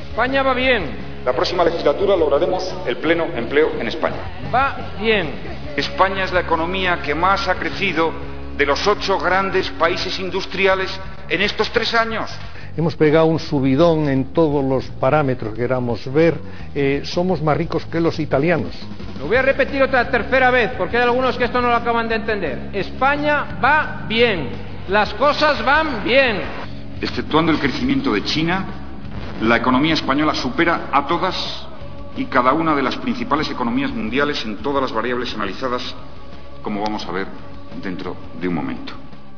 España va bien. La próxima legislatura lograremos el pleno empleo en España. Va bien. España es la economía que más ha crecido de los 8 grandes países industriales en estos 3 años. Hemos pegado un subidón en todos los parámetros que queramos ver. Somos más ricos que los italianos. Lo voy a repetir otra tercera vez, porque hay algunos que esto no lo acaban de entender. España va bien. Las cosas van bien. Exceptuando el crecimiento de China, la economía española supera a todas y cada una de las principales economías mundiales en todas las variables analizadas, como vamos a ver dentro de un momento.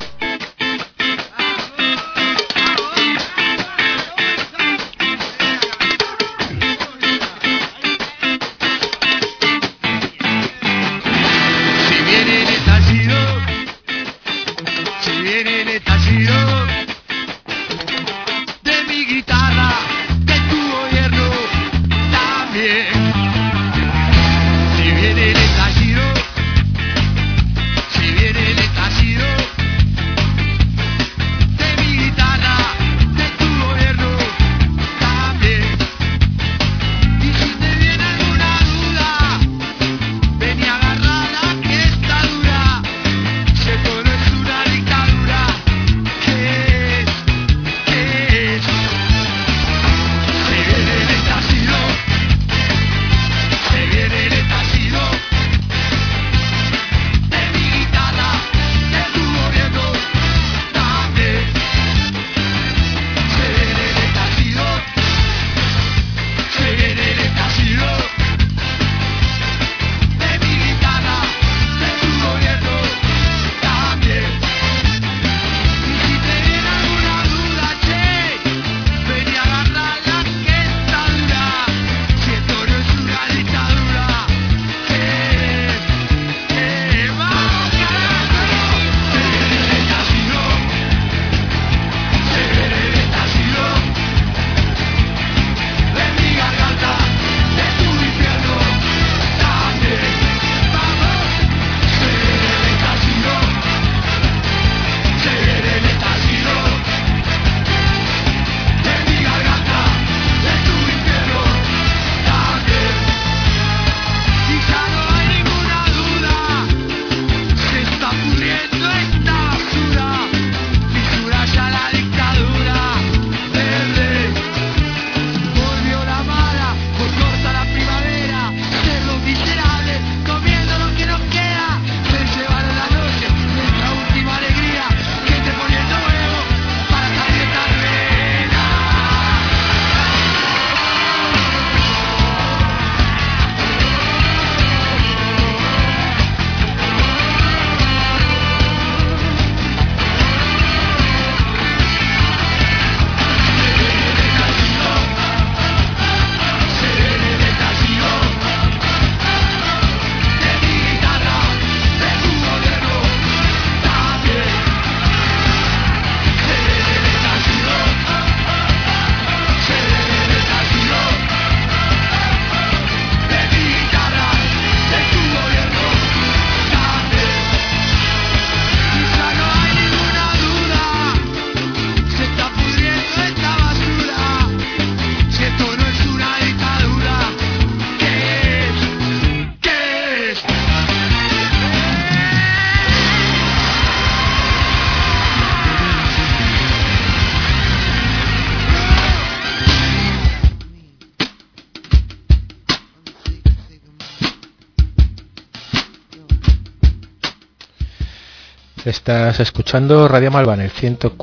Estás escuchando Radio Malva en el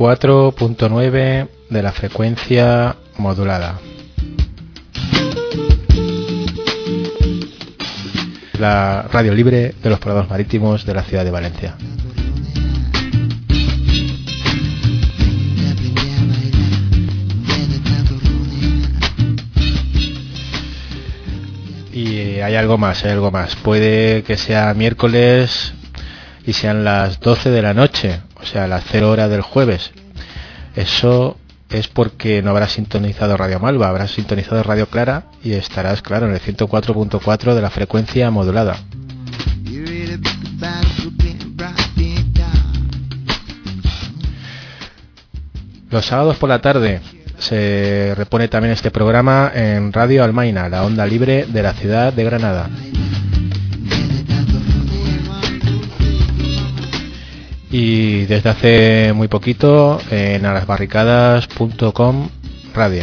104.9 de la frecuencia modulada. La radio libre de los prados marítimos de la ciudad de Valencia. Y hay algo más. Puede que sea miércoles y sean las 12 de la noche, o sea, las 0 horas del jueves. Eso es porque no habrás sintonizado Radio Malva, habrás sintonizado Radio Clara y estarás, claro, en el 104.4 de la frecuencia modulada. Los sábados por la tarde se repone también este programa en Radio Almaina, la onda libre de la ciudad de Granada. Y desde hace muy poquito en alasbarricadas.com radio.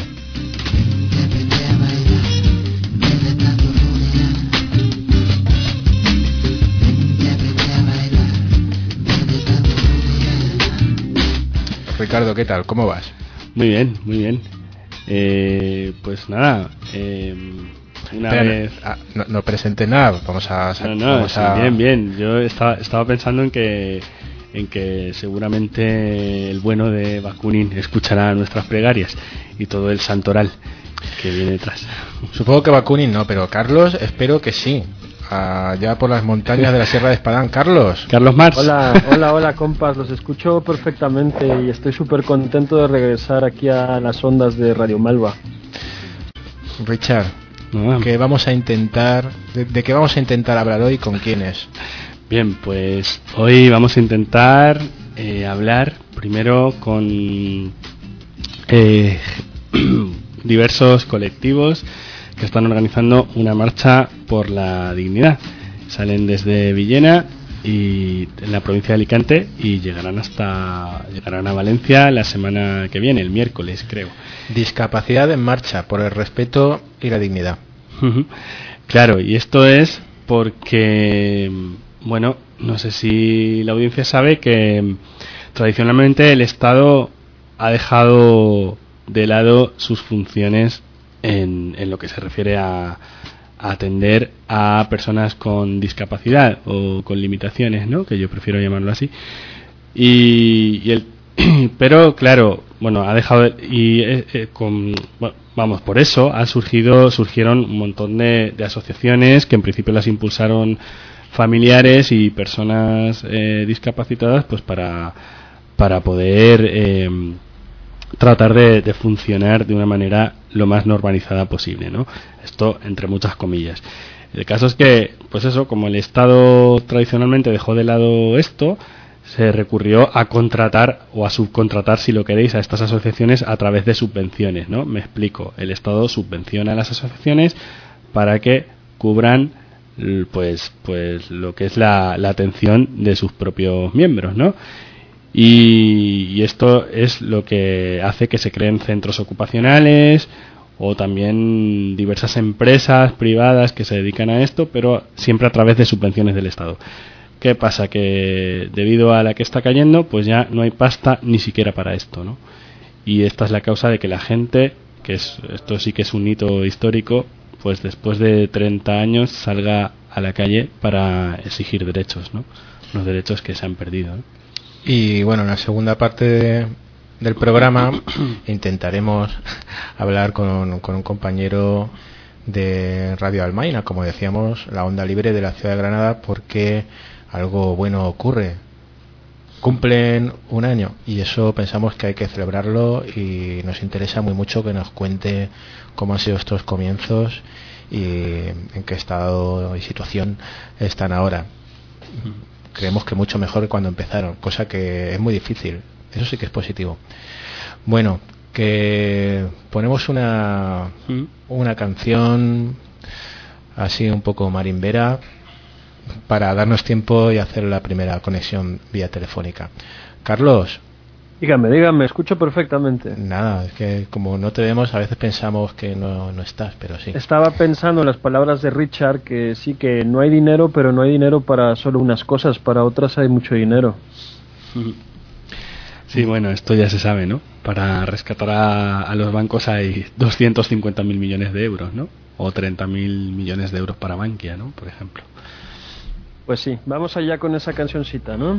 Ricardo, ¿qué tal? ¿Cómo vas? Muy bien, muy bien. Pues nada, una vez... no presente nada, vamos a... Bien. Yo estaba pensando en que seguramente el bueno de Bakunin escuchará nuestras plegarias y todo el santoral que viene detrás. Supongo que Bakunin no, pero Carlos espero que sí. Allá por las montañas de la Sierra de Espadán. Carlos Marx. Hola compas, los escucho perfectamente y estoy súper contento de regresar aquí a las ondas de Radio Malva. Richard, ¿qué vamos a intentar, de qué vamos a intentar hablar hoy? ¿Con quiénes? Bien, pues hoy vamos a intentar hablar primero con diversos colectivos que están organizando una marcha por la dignidad. Salen desde Villena y en la provincia de Alicante y llegarán a Valencia la semana que viene, el miércoles creo. Discapacidad en marcha por el respeto y la dignidad. Claro, y esto es porque, bueno, no sé si la audiencia sabe que tradicionalmente el Estado ha dejado de lado sus funciones en lo que se refiere a atender a personas con discapacidad o con limitaciones, ¿no? Que yo prefiero llamarlo así. Pero claro, bueno, ha dejado por eso surgieron un montón de asociaciones que en principio las impulsaron familiares y personas discapacitadas, pues para poder tratar de funcionar de una manera lo más normalizada posible, ¿no? Esto entre muchas comillas. El caso es que, pues eso, como el Estado tradicionalmente dejó de lado esto, se recurrió a contratar o a subcontratar, si lo queréis, a estas asociaciones a través de subvenciones, ¿no? Me explico. El Estado subvenciona a las asociaciones para que cubran pues lo que es la atención de sus propios miembros, ¿no? Y esto es lo que hace que se creen centros ocupacionales o también diversas empresas privadas que se dedican a esto, pero siempre a través de subvenciones del Estado. ¿Qué pasa? Que debido a la que está cayendo, pues ya no hay pasta ni siquiera para esto, ¿no? Y esta es la causa de que la gente, esto sí que es un hito histórico, pues después de 30 años salga a la calle para exigir derechos, ¿no? Los derechos que se han perdido, ¿no? Y bueno, en la segunda parte del programa intentaremos hablar con un compañero de Radio Almaina, como decíamos, la onda libre de la ciudad de Granada, porque algo bueno ocurre. Cumplen un año y eso pensamos que hay que celebrarlo y nos interesa muy mucho que nos cuente cómo han sido estos comienzos y en qué estado y situación están ahora. Creemos que mucho mejor que cuando empezaron, cosa que es muy difícil. Eso sí que es positivo. Bueno, que ponemos una canción así un poco marimbera para darnos tiempo y hacer la primera conexión vía telefónica. Carlos. Dígame, escucho perfectamente. Nada, es que como no te vemos a veces pensamos que no estás, pero sí. Estaba pensando en las palabras de Richard, que sí, que no hay dinero, pero no hay dinero para solo unas cosas, para otras hay mucho dinero. Sí, bueno, esto ya se sabe, ¿no? Para rescatar a los bancos hay 250.000 millones de euros, ¿no? O 30.000 millones de euros para Bankia, ¿no? Por ejemplo. Pues sí, vamos allá con esa cancioncita, ¿no?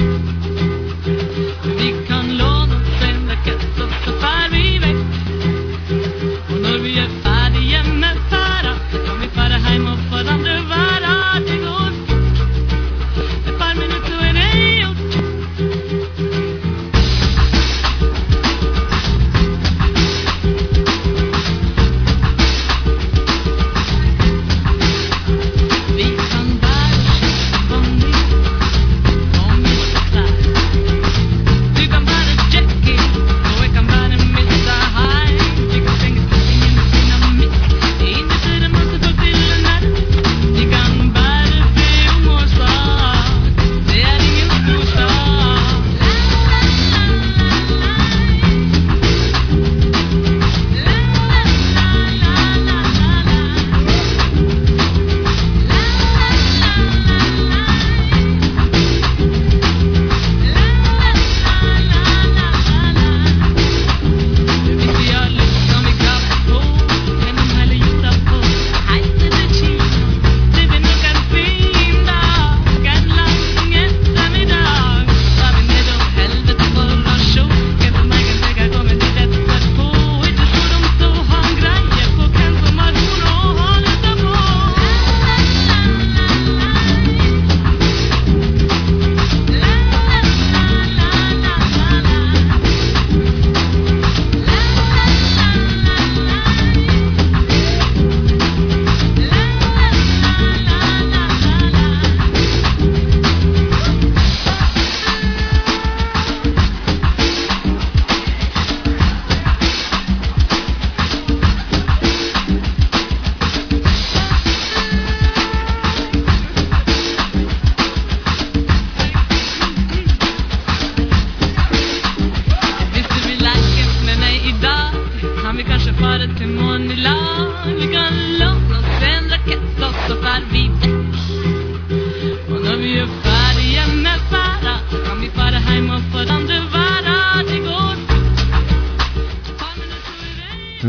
Vi kan låna 5 raketter så far vi iväg.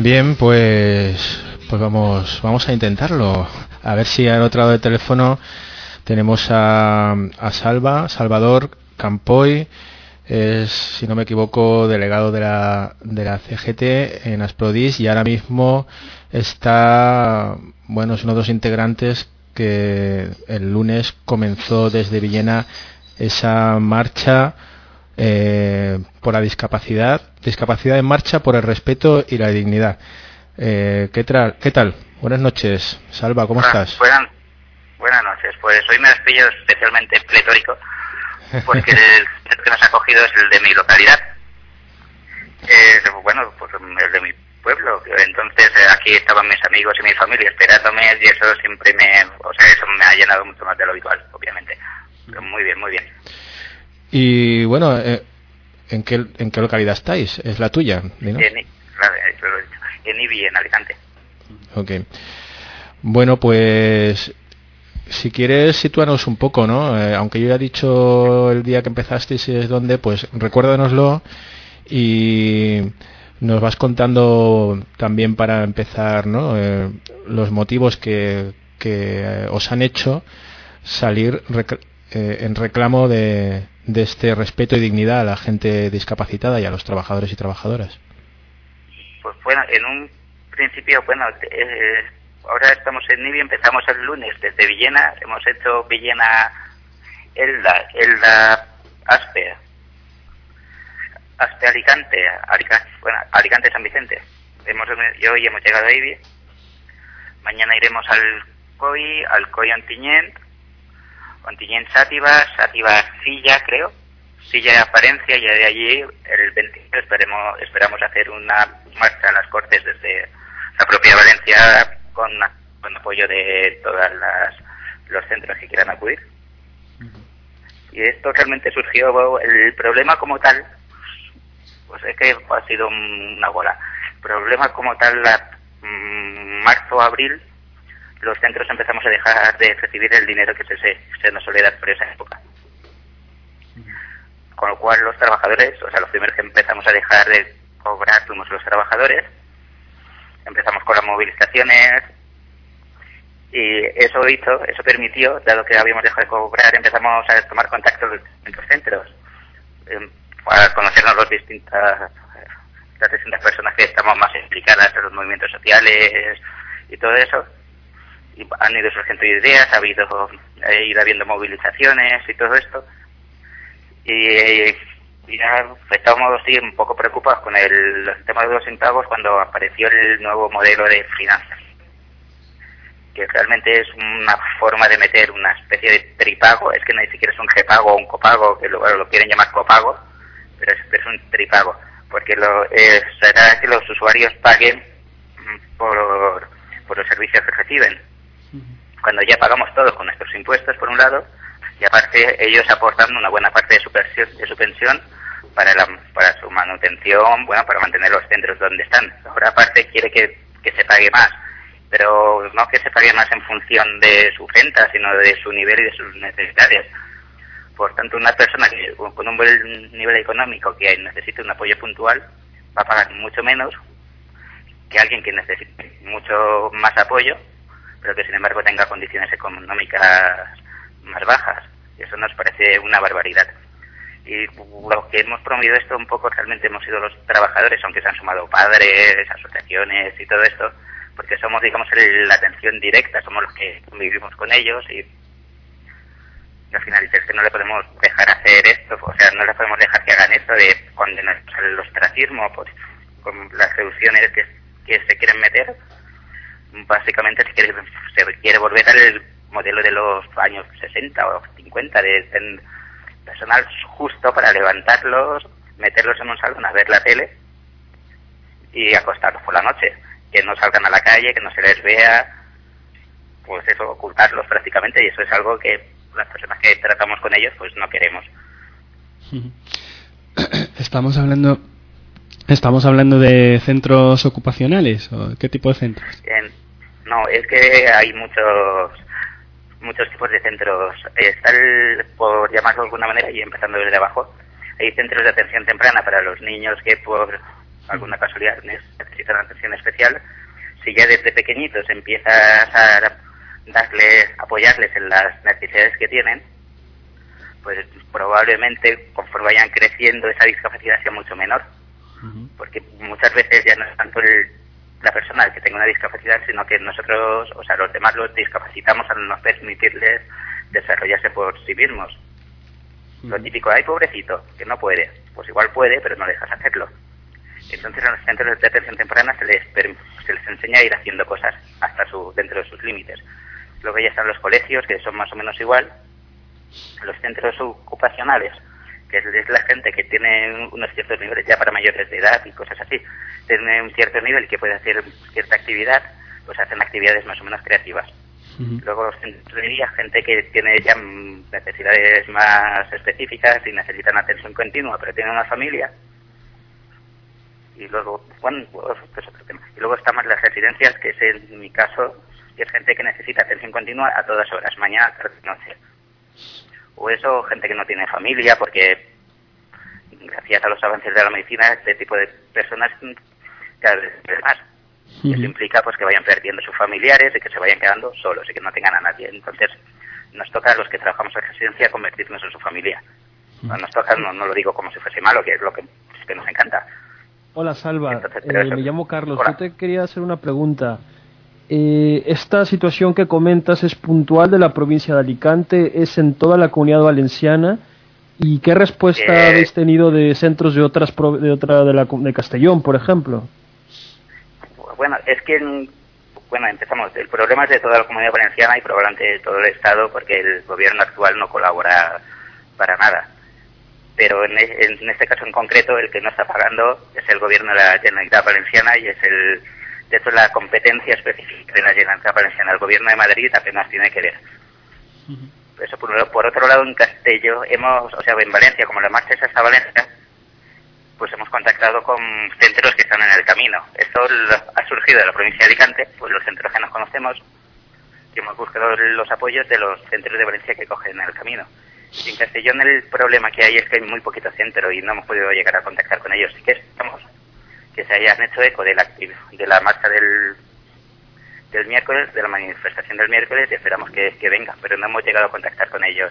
Bien, pues vamos a intentarlo. A ver si al otro lado del teléfono tenemos a Salvador Campoy. Es, si no me equivoco, delegado de la CGT en Asprodis, y ahora mismo está, bueno, es uno de los integrantes que el lunes comenzó desde Villena esa marcha por la discapacidad en marcha por el respeto y la dignidad. ¿Qué tal? Buenas noches, Salva, ¿cómo estás? Buenas noches. Pues hoy me has pillado especialmente pletórico, porque el que nos ha cogido es el de mi localidad. Bueno, pues el de mi pueblo. Entonces aquí estaban mis amigos y mi familia esperándome, y eso siempre eso me ha llenado mucho más de lo habitual, obviamente. Pero muy bien, muy bien. Y bueno, ¿en qué localidad estáis? ¿Es la tuya? ¿No? En Ibi, en Alicante. Ok. Bueno, pues si quieres sitúanos un poco, ¿no? Aunque yo ya he dicho el día que empezasteis y es dónde, pues recuérdanoslo y nos vas contando también para empezar, ¿no? Los motivos que os han hecho salir en reclamo de este respeto y dignidad a la gente discapacitada y a los trabajadores y trabajadoras. Pues bueno, en un principio, ahora estamos en Ibi, empezamos el lunes desde Villena, hemos hecho Villena, Elda, Aspe, Alicante, San Vicente. Hoy hemos llegado a Ibi, mañana iremos al COI Ontinyent Sátiva Silla, creo, Silla Palencia, y de allí el 28 esperamos hacer una marcha a las Cortes desde la propia Valencia con apoyo de todos los centros que quieran acudir. Y esto realmente surgió, el problema como tal, pues es que ha sido una bola. El problema como tal, marzo, abril, los centros empezamos a dejar de recibir el dinero que se nos solía dar por esa época. Con lo cual los trabajadores, los primeros que empezamos a dejar de cobrar fuimos los trabajadores, empezamos con las movilizaciones, y eso permitió, dado que habíamos dejado de cobrar, empezamos a tomar contacto en los centros, para conocernos las distintas personas que estamos más implicadas en los movimientos sociales y todo eso. Y han ido surgiendo ideas, ha ido habiendo movilizaciones y todo esto, y ya estábamos un poco preocupados con el tema de los impagos cuando apareció el nuevo modelo de finanzas, que realmente es una forma de meter una especie de tripago. Es que ni siquiera es un repago o un copago, que lo quieren llamar copago, pero es un tripago, porque será que los usuarios paguen por los servicios que reciben, cuando ya pagamos todos con nuestros impuestos por un lado, y aparte ellos aportan una buena parte de su pensión para su manutención, para mantener los centros donde están. Ahora aparte quiere que se pague más, pero no que se pague más en función de su renta, sino de su nivel y de sus necesidades. Por tanto, una persona que con un buen nivel económico que necesite un apoyo puntual va a pagar mucho menos que alguien que necesite mucho más apoyo, pero que sin embargo tenga condiciones económicas más bajas. Y eso nos parece una barbaridad. Y lo que hemos promovido esto un poco realmente hemos sido los trabajadores, aunque se han sumado padres, asociaciones y todo esto, porque somos, digamos, la atención directa, somos los que vivimos con ellos, y al final es que no le podemos dejar hacer esto, no le podemos dejar que hagan esto de condenar el ostracismo con las reducciones que se quieren meter. Básicamente se quiere volver al modelo de los años 60 o 50 de personal justo para levantarlos, meterlos en un salón a ver la tele y acostarlos por la noche, que no salgan a la calle, que no se les vea, pues eso, ocultarlos prácticamente, y eso es algo que las personas que tratamos con ellos pues no queremos. Estamos hablando de centros ocupacionales, ¿o qué tipo de centros? No, es que hay muchos tipos de centros. Está por llamarlo de alguna manera, y empezando desde abajo, hay centros de atención temprana para los niños que por alguna casualidad necesitan atención especial, si ya desde pequeñitos empiezas a apoyarles en las necesidades que tienen, pues probablemente conforme vayan creciendo esa discapacidad sea mucho menor. Porque muchas veces ya no es tanto la persona el que tenga una discapacidad, sino que nosotros, o sea, los demás los discapacitamos al no permitirles desarrollarse por sí mismos. Lo típico, ay pobrecito, que no puede. Pues igual puede, pero no le dejas hacerlo. Entonces en los centros de atención temprana se les enseña a ir haciendo cosas hasta dentro de sus límites. Luego ya están los colegios, que son más o menos igual. Los centros ocupacionales, que es la gente que tiene unos ciertos niveles ya para mayores de edad y cosas así, tiene un cierto nivel que puede hacer cierta actividad, pues hacen actividades más o menos creativas. Luego los centros de día, gente que tiene ya necesidades más específicas y necesitan atención continua, pero tienen una familia. Y luego, bueno, pues otro tema. Y luego están más las residencias, que es en mi caso, que es gente que necesita atención continua a todas horas, mañana, tarde y noche. O eso, gente que no tiene familia, porque gracias a los avances de la medicina, este tipo de personas cada vez más. Eso implica pues que vayan perdiendo sus familiares y que se vayan quedando solos y que no tengan a nadie. Entonces, nos toca a los que trabajamos en residencia convertirnos en su familia. Nos toca, no lo digo como si fuese malo, que es lo que nos encanta. Hola, Salva. Entonces, me llamo Carlos. Hola. Yo te quería hacer una pregunta. ¿Esta situación que comentas es puntual de la provincia de Alicante? ¿Es en toda la Comunidad Valenciana? ¿Y qué respuesta habéis tenido de centros de Castellón, por ejemplo? Bueno, es que empezamos. El problema es de toda la Comunidad Valenciana y probablemente de todo el Estado, porque el gobierno actual no colabora para nada. Pero en este caso en concreto, el que no está pagando es el gobierno de la Generalitat Valenciana y es de hecho la competencia específica de la Generalitat Valenciana. El gobierno de Madrid apenas tiene que ver. Eso por otro lado, en Castelló en Valencia, como la marcha es hasta Valencia, pues hemos contactado con centros que están en el camino. Esto ha surgido de la provincia de Alicante, pues los centros que nos conocemos, y hemos buscado los apoyos de los centros de Valencia que cogen el camino. Y en Castellón el problema que hay es que hay muy poquito centro y no hemos podido llegar a contactar con ellos. Sí que estamos que se hayan hecho eco de la marcha del miércoles, de la manifestación del miércoles, y esperamos que vengan, pero no hemos llegado a contactar con ellos.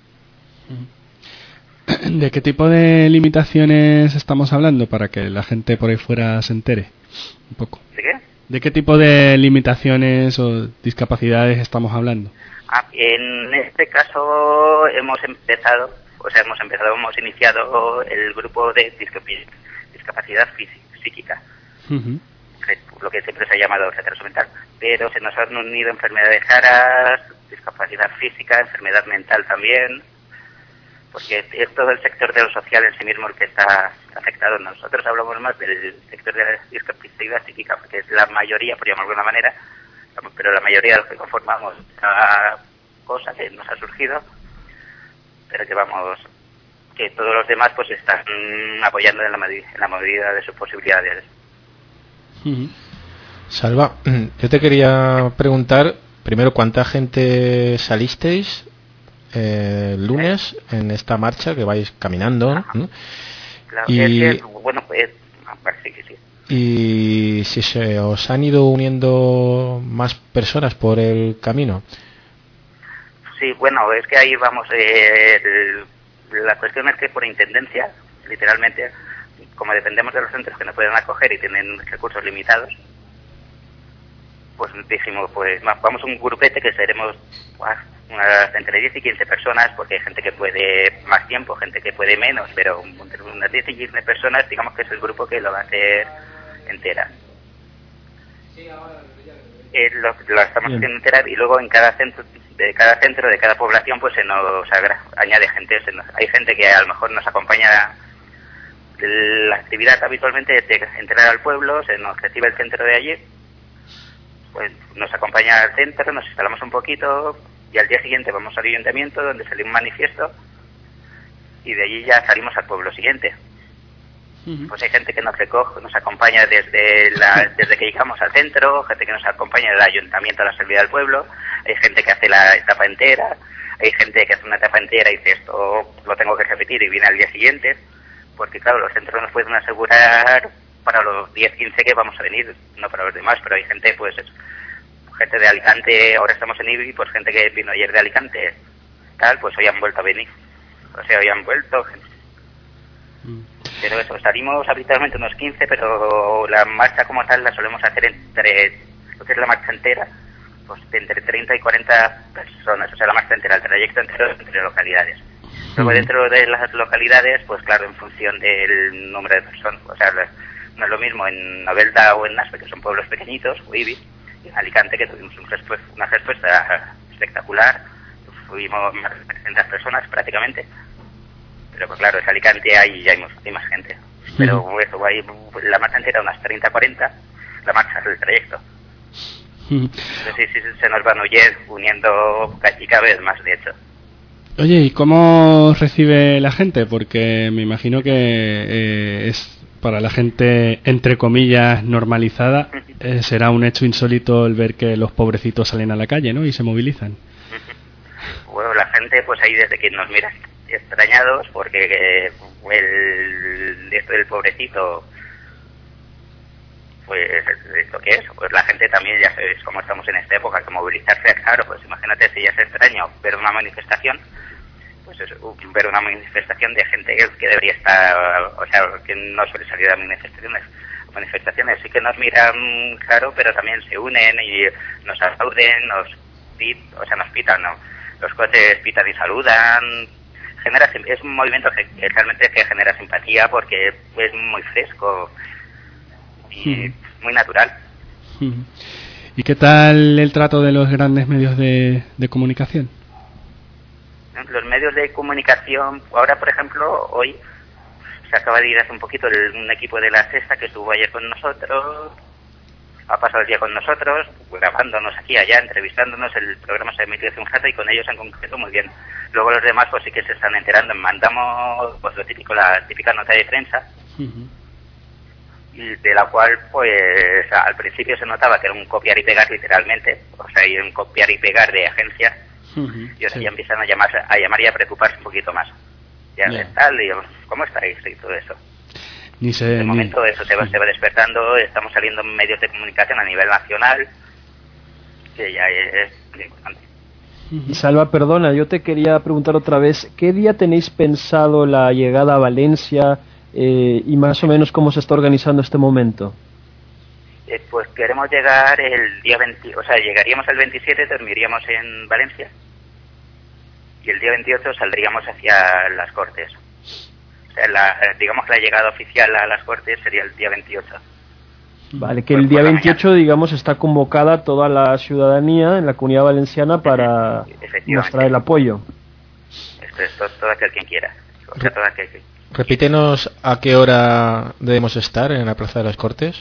¿De qué tipo de limitaciones estamos hablando para que la gente por ahí fuera se entere un poco? ¿De qué? ¿De qué tipo de limitaciones o discapacidades estamos hablando? En este caso hemos iniciado el grupo de discapacidad psíquica, lo que siempre se ha llamado retraso mental, pero se nos han unido enfermedades raras, discapacidad física, enfermedad mental también, porque es todo el sector de lo social en sí mismo el que está afectado. Nosotros hablamos más del sector de la discapacidad psíquica, porque es la mayoría, por llamarlo de alguna manera, pero la mayoría de los que conformamos esta cosa que nos ha surgido, pero que todos los demás pues están apoyando en la medida de sus posibilidades. Salva, yo te quería preguntar primero cuánta gente salisteis el lunes en esta marcha que vais caminando, ¿no? Claro, y sí que sí. Y si se os han ido uniendo más personas por el camino. Sí, bueno, es que ahí vamos. La cuestión es que por intendencia, literalmente, como dependemos de los centros que nos pueden acoger y tienen recursos limitados, pues dijimos, pues vamos un grupete que seremos entre 10 y 15 personas, porque hay gente que puede más tiempo, gente que puede menos, pero entre unas 10 y 15 personas, digamos que es el grupo que lo va a hacer entera. Lo estamos haciendo entera, y luego en cada centro, de cada población, pues se nos añade gente. Hay gente que a lo mejor nos acompaña. La actividad habitualmente es de entrar al pueblo, se nos recibe el centro de allí, pues nos acompaña al centro, nos instalamos un poquito y al día siguiente vamos al ayuntamiento donde sale un manifiesto y de allí ya salimos al pueblo siguiente. Pues hay gente que nos recoge, nos acompaña desde que llegamos al centro, gente que nos acompaña del ayuntamiento a la salida del pueblo, hay gente que hace la etapa entera, hay gente que hace una etapa entera y dice esto lo tengo que repetir y viene al día siguiente, porque claro, los centros nos pueden asegurar para los 10-15 que vamos a venir, no para los demás, pero hay gente, pues gente de Alicante, ahora estamos en Ibi, pues gente que vino ayer de Alicante, tal, pues hoy han vuelto a venir, o sea, hoy han vuelto. Pero eso, salimos habitualmente unos 15, pero la marcha como tal la solemos hacer entre, lo que es la marcha entera, pues entre 30 y 40 personas, o sea, la marcha entera, el trayecto entero entre localidades. Luego dentro de las localidades, pues claro, en función del número de personas, o sea, no es lo mismo en Novelda o en Naspe, que son pueblos pequeñitos, o Ibi, y en Alicante, que tuvimos una respuesta espectacular, fuimos más de 300 personas prácticamente, pero pues claro, es Alicante, hay más gente. Pero eso, la marcha entera unas 30-40, la marcha es el trayecto. Entonces sí, se nos van uniendo y cada vez más, de hecho. Oye, ¿y cómo recibe la gente? Porque me imagino que es para la gente, entre comillas, normalizada, será un hecho insólito el ver que los pobrecitos salen a la calle, ¿no? Y se movilizan. Bueno, la gente, pues ahí desde que nos mira extrañados, porque esto del pobrecito, pues ¿esto qué es? Pues la gente también, ya sabéis cómo estamos en esta época, que movilizarse, claro, pues imagínate si ya es extraño ver una manifestación, pues es ver una manifestación de gente que debería estar, o sea, que no suele salir a manifestaciones sí que nos miran, claro, pero también se unen y nos aplauden, nos pitan, ¿no? Los coches pitan y saludan. Es un movimiento que realmente genera simpatía porque es muy fresco y muy natural. ¿Y qué tal el trato de los grandes medios de comunicación? Los medios de comunicación, ahora por ejemplo, hoy se acaba de ir hace un poquito un equipo de La Sexta que estuvo ayer con nosotros, ha pasado el día con nosotros, grabándonos aquí, allá, entrevistándonos. El programa se ha emitido hace un rato y con ellos en concreto muy bien. Luego los demás pues sí que se están enterando. Mandamos pues lo típico, la típica nota de prensa, y de la cual pues al principio se notaba que era un copiar y pegar literalmente, o sea, y un copiar y pegar de agencias, y ahora ya empiezan a llamar y a preocuparse un poquito más. Ya tal, y ¿cómo estáis? Y todo eso. De momento eso se va despertando, estamos saliendo en medios de comunicación a nivel nacional, que ya es muy importante. Y Salva, perdona, yo te quería preguntar otra vez, ¿qué día tenéis pensado la llegada a Valencia y más o menos cómo se está organizando este momento? Pues queremos llegar el día 20, o sea, llegaríamos el 27, dormiríamos en Valencia, y el día 28 saldríamos hacia las Cortes. O sea, digamos que la llegada oficial a las Cortes sería el día 28. Vale, que el día 28, digamos, está convocada toda la ciudadanía en la Comunidad Valenciana para mostrar el apoyo. Esto es todo aquel quien quiera. O sea, todo aquel que... Repítenos a qué hora debemos estar en la Plaza de las Cortes.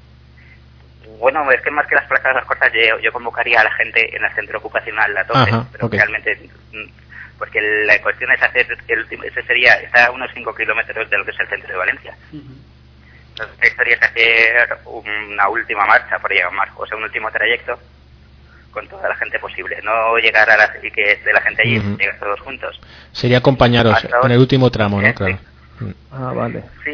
Bueno, es que más que las plazas de las Cortes yo convocaría a la gente en el centro ocupacional La Torre, pero realmente... Porque la cuestión es hacer está a unos 5 kilómetros de lo que es el centro de Valencia. Entonces, la historia es hacer una última marcha, por llamar, o sea, un último trayecto con toda la gente posible. No llegar y que esté la gente allí, llegar todos juntos. Sería acompañaros en el último tramo, ¿no? Claro. Ah, vale. Sí,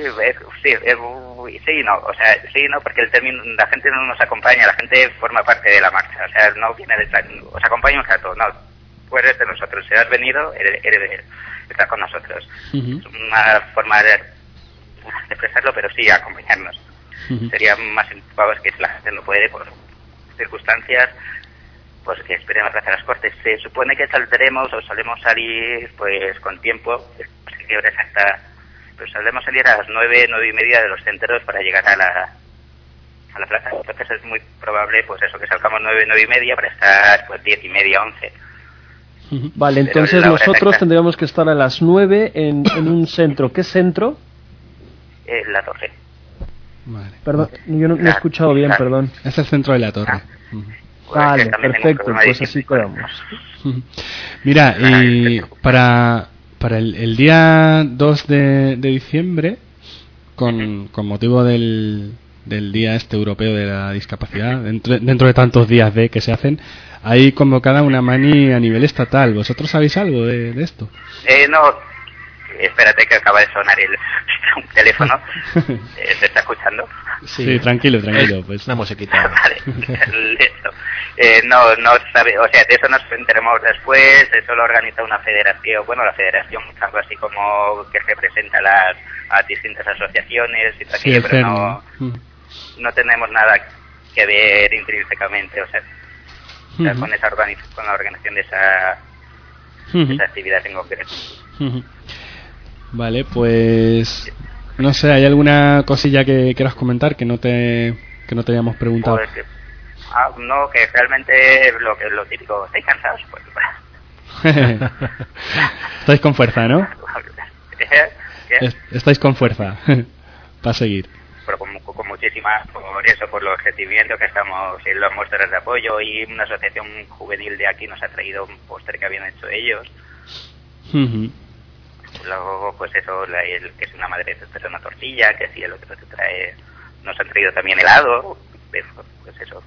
sí, no, o sea, sí, no, porque la gente no nos acompaña, la gente forma parte de la marcha, o sea, no viene detrás, os acompaña un rato, no. Pues eres de nosotros, si has venido, estás con nosotros. Es una forma de expresarlo, pero sí acompañarnos. Sería más impactable que si la gente no puede, por circunstancias, pues que esperen a la Plaza de las Cortes. Se supone que saldremos o solemos salir pues con tiempo, no sé qué hora exacta, pero solemos salir a las 9:30 de los centros para llegar a la plaza. Entonces es muy probable pues eso, que salgamos 9:30 para estar pues 10:30, 11. Vale, entonces nosotros tendríamos que estar a las 9 en un centro. ¿Qué centro? La Torre. Vale. Perdón, yo no he escuchado bien, perdón. Es el centro de La Torre. Vale, perfecto, pues así quedamos. Mira, y para el día 2 de diciembre, con motivo del Día Europeo de la Discapacidad, dentro de tantos días que se hacen, hay convocada una mani a nivel estatal. ¿Vosotros sabéis algo de esto? No, Espérate que acaba de sonar un teléfono. ¿Se está escuchando? Sí, tranquilo, pues. Una musiquita. Vale, listo. No sabe, o sea, de eso nos enteremos después. Eso lo organiza una federación. Bueno, la federación es algo así como que representa a distintas asociaciones y todo aquello, pero no tenemos nada que ver intrínsecamente, o sea, con la organización de esa actividad en concreto. Vale, pues no sé, ¿hay alguna cosilla que quieras comentar que no te hayamos preguntado? Pues no, que realmente lo típico, ¿estáis cansados? Pues estáis con fuerza, ¿no? ¿Qué? Estáis con fuerza para seguir. Pero con muchísimas, por los sentimientos que estamos en las muestras de apoyo, y una asociación juvenil de aquí nos ha traído un póster que habían hecho ellos. Luego, pues eso, que es una madre te trae una tortilla, que si el otro te trae, nos han traído también helado, pues eso,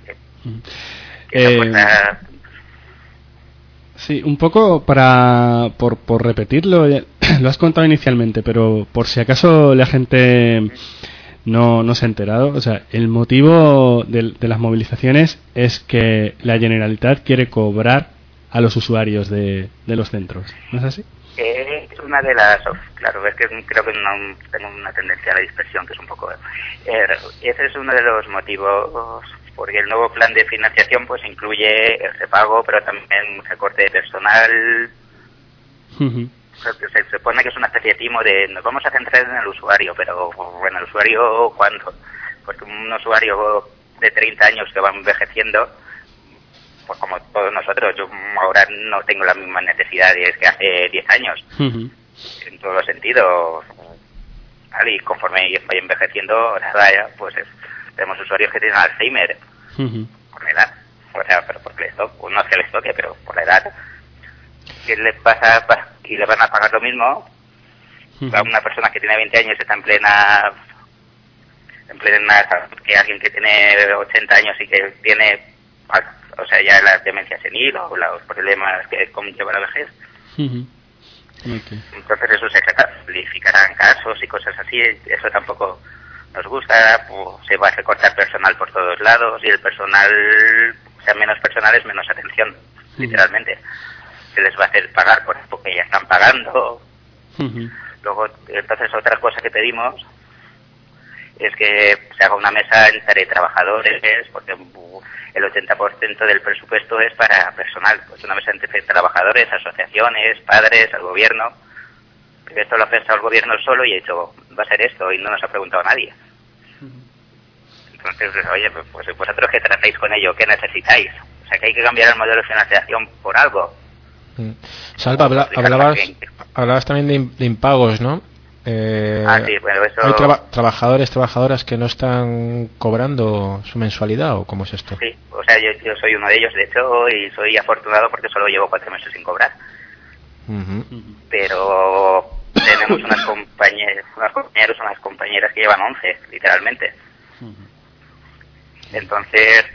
sí, un poco por repetirlo, lo has contado inicialmente, pero por si acaso la gente no se ha enterado, o sea, el motivo de las movilizaciones es que la Generalitat quiere cobrar a los usuarios de los centros, ¿no es así? Es una de las, claro, es que creo que no tengo una tendencia a la dispersión, que es un poco ese es uno de los motivos, porque el nuevo plan de financiación pues incluye el repago, pero también un recorte de personal. Se supone que es una especie de timo de nos vamos a centrar en el usuario, pero bueno, ¿el usuario cuánto? Porque un usuario de 30 años que va envejeciendo, pues como todos nosotros, yo ahora no tengo las mismas necesidades que hace 10 años, en todos los sentidos, ¿vale? Y conforme voy envejeciendo, ahora pues tenemos usuarios que tienen Alzheimer, por la edad, o sea, pero porque les toque, no es que les toque, pero por la edad. ¿Qué les pasa? Y le van a pagar lo mismo a una persona que tiene 20 años, está en plena que alguien que tiene 80 años y que tiene, o sea, ya la demencia senil o los problemas que conlleva la vejez. Entonces eso se simplificarán casos y cosas así. Eso tampoco nos gusta. Pues se va a recortar personal por todos lados, y el personal, o sea, menos personal es menos atención, literalmente. Se les va a hacer pagar por eso que ya están pagando. Luego, entonces, otra cosa que pedimos es que se haga una mesa entre trabajadores, porque el 80% del presupuesto es para personal. Pues una mesa entre trabajadores, asociaciones, padres, el gobierno. Porque esto lo ha pensado el gobierno solo y ha dicho, va a ser esto, y no nos ha preguntado a nadie. Entonces, oye, pues vosotros que tratáis con ello, ¿qué necesitáis? O sea, que hay que cambiar el modelo de financiación por algo. Salva, hablabas también de impagos, ¿no? Sí, bueno, eso... ¿Hay trabajadoras que no están cobrando su mensualidad, o cómo es esto? Sí, o sea, yo soy uno de ellos, de hecho, y soy afortunado porque solo llevo 4 meses sin cobrar. Pero tenemos unas compañeras que llevan 11, literalmente. Entonces,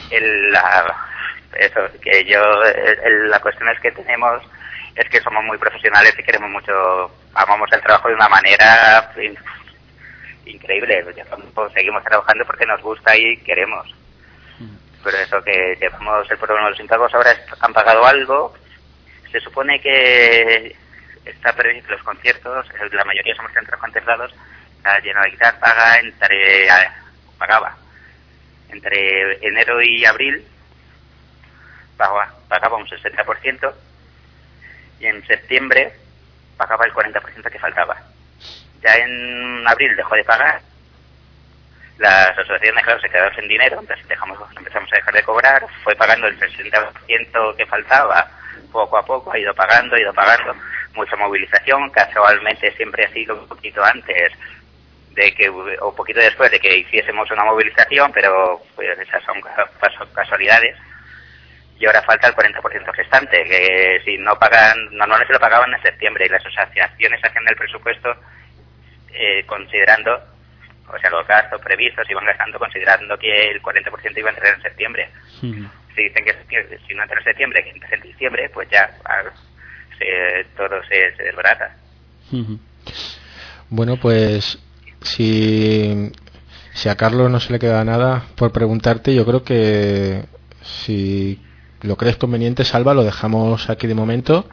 la cuestión es que somos muy profesionales y queremos mucho, amamos el trabajo de una manera increíble. Seguimos trabajando porque nos gusta y queremos. Pero eso, que llevamos el problema de los impagos, ahora han pagado algo. Se supone que está previsto los conciertos, la mayoría somos centros contemplados. La Generalitat pagaba entre enero y abril, pagaba un 60%, y en septiembre pagaba el 40% que faltaba. Ya en abril dejó de pagar, las asociaciones, claro, se quedaron sin dinero, entonces empezamos a dejar de cobrar, fue pagando el 60% que faltaba, poco a poco ha ido pagando, mucha movilización, casualmente siempre ha sido un poquito antes o poquito después de que hiciésemos una movilización, pero pues esas son casualidades. Y ahora falta el 40% restante, que si no pagan, normalmente lo pagaban en septiembre, y las asociaciones hacen el presupuesto considerando, o sea, los gastos previstos iban gastando considerando que el 40% iba a entrar en septiembre. Si dicen que si no entra en septiembre, que entra en diciembre, pues ya todo se desbarata. Bueno, pues si a Carlos no se le queda nada por preguntarte, yo creo que si lo crees conveniente, Salva, lo dejamos aquí de momento.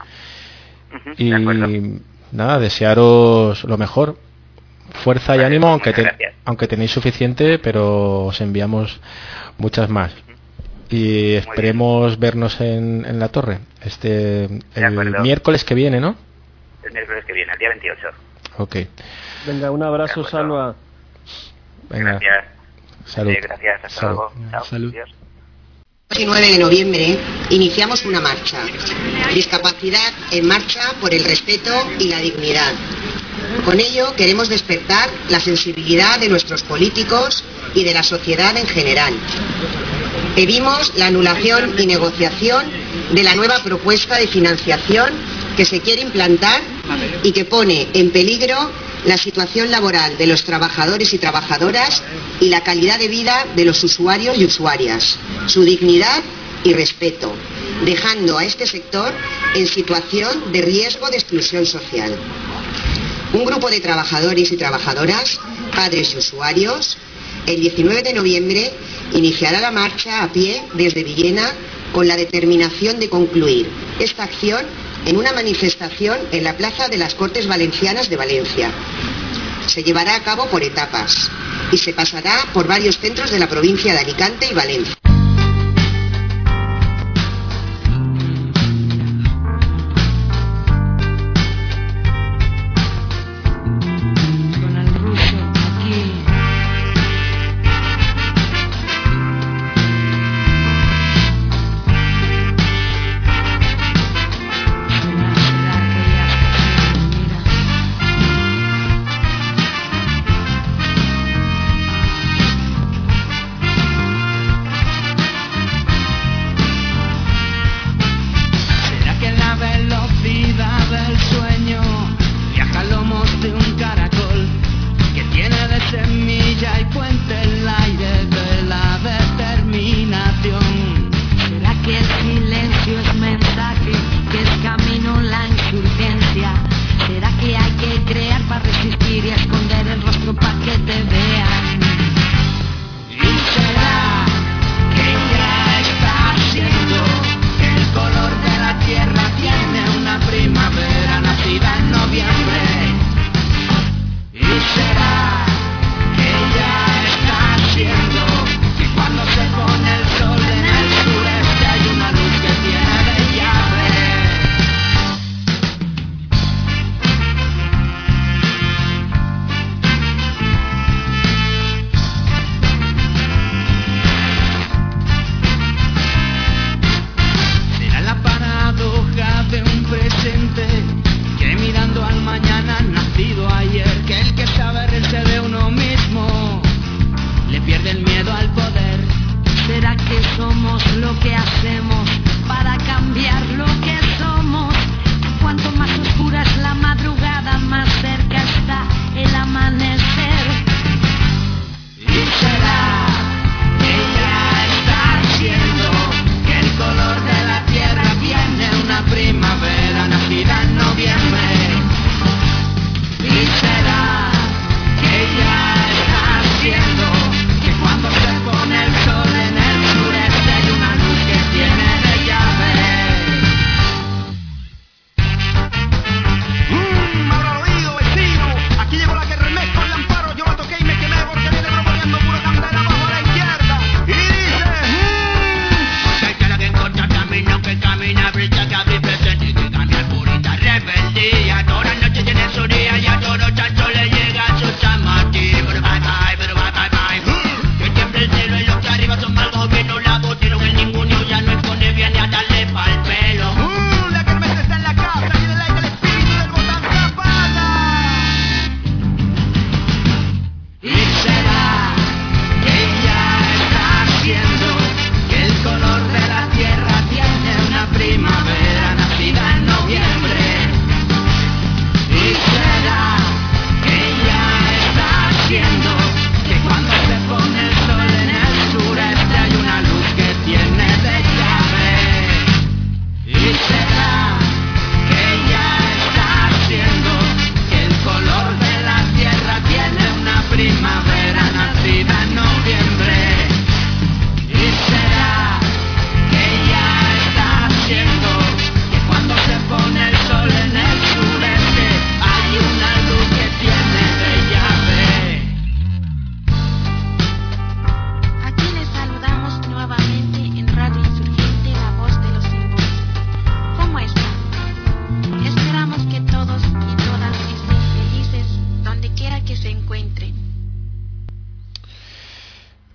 Y nada, desearos lo mejor, fuerza y ánimo, aunque tenéis suficiente, pero os enviamos muchas más. Y esperemos vernos en la torre el miércoles que viene, ¿no? El miércoles que viene, el día 28. Ok. Venga, un abrazo, Salva. Venga. Gracias. Salud. Gracias, hasta luego. Chao. Salud. Adiós. El 19 de noviembre iniciamos una marcha. Discapacidad en marcha por el respeto y la dignidad. Con ello queremos despertar la sensibilidad de nuestros políticos y de la sociedad en general. Pedimos la anulación y negociación de la nueva propuesta de financiación que se quiere implantar y que pone en peligro la situación laboral de los trabajadores y trabajadoras y la calidad de vida de los usuarios y usuarias, su dignidad y respeto, dejando a este sector en situación de riesgo de exclusión social. Un grupo de trabajadores y trabajadoras, padres y usuarios, el 19 de noviembre iniciará la marcha a pie desde Villena con la determinación de concluir esta acción en una manifestación en la Plaza de las Cortes Valencianas de Valencia. Se llevará a cabo por etapas y se pasará por varios centros de la provincia de Alicante y Valencia. Primavera nacida en noviembre.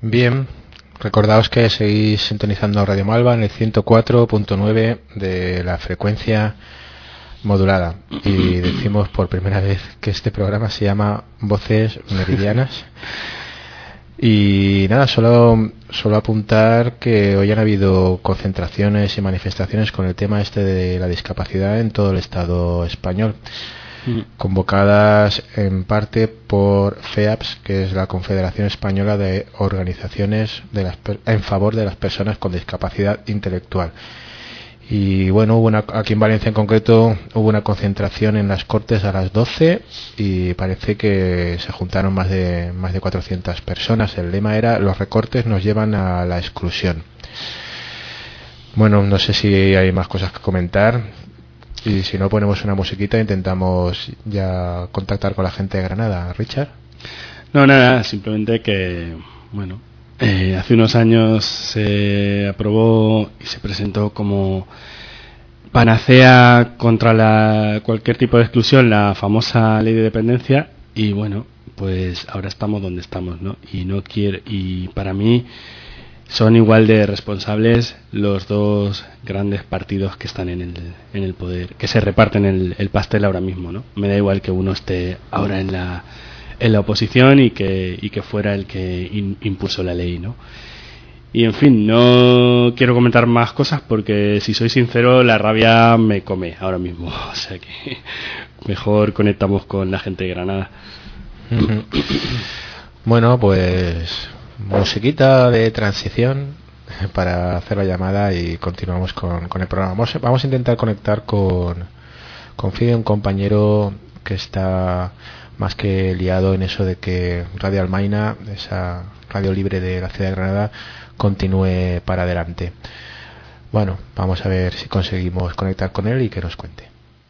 Bien, recordaos que seguís sintonizando Radio Malva en el 104.9 de la frecuencia modulada, y decimos por primera vez que este programa se llama Voces Meridianas. Y nada, solo apuntar que hoy han habido concentraciones y manifestaciones con el tema este de la discapacidad en todo el Estado español, convocadas en parte por FEAPS, que es la Confederación Española de Organizaciones en favor de las personas con discapacidad intelectual. Y bueno, aquí en Valencia en concreto hubo una concentración en las Cortes a las 12 y parece que se juntaron más de 400 personas. El lema era: los recortes nos llevan a la exclusión. Bueno, no sé si hay más cosas que comentar, y si no, ponemos una musiquita e intentamos ya contactar con la gente de Granada. Richard. No, nada, simplemente que, bueno, hace unos años se aprobó y se presentó como panacea contra cualquier tipo de exclusión la famosa ley de dependencia, y bueno, pues ahora estamos donde estamos, ¿no? Y para mí son igual de responsables los dos grandes partidos que están en el poder, que se reparten el pastel ahora mismo, ¿no? Me da igual que uno esté ahora en la oposición y que fuera el que impulsó la ley, ¿no? Y en fin, no quiero comentar más cosas porque, si soy sincero, la rabia me come ahora mismo. O sea que mejor conectamos con la gente de Granada. Bueno, pues musiquita de transición para hacer la llamada y continuamos con el programa. Vamos a intentar conectar con Fide, un compañero que está más que liado en eso de que Radio Almaina, esa radio libre de la ciudad de Granada, continúe para adelante. Bueno, vamos a ver si conseguimos conectar con él y que nos cuente.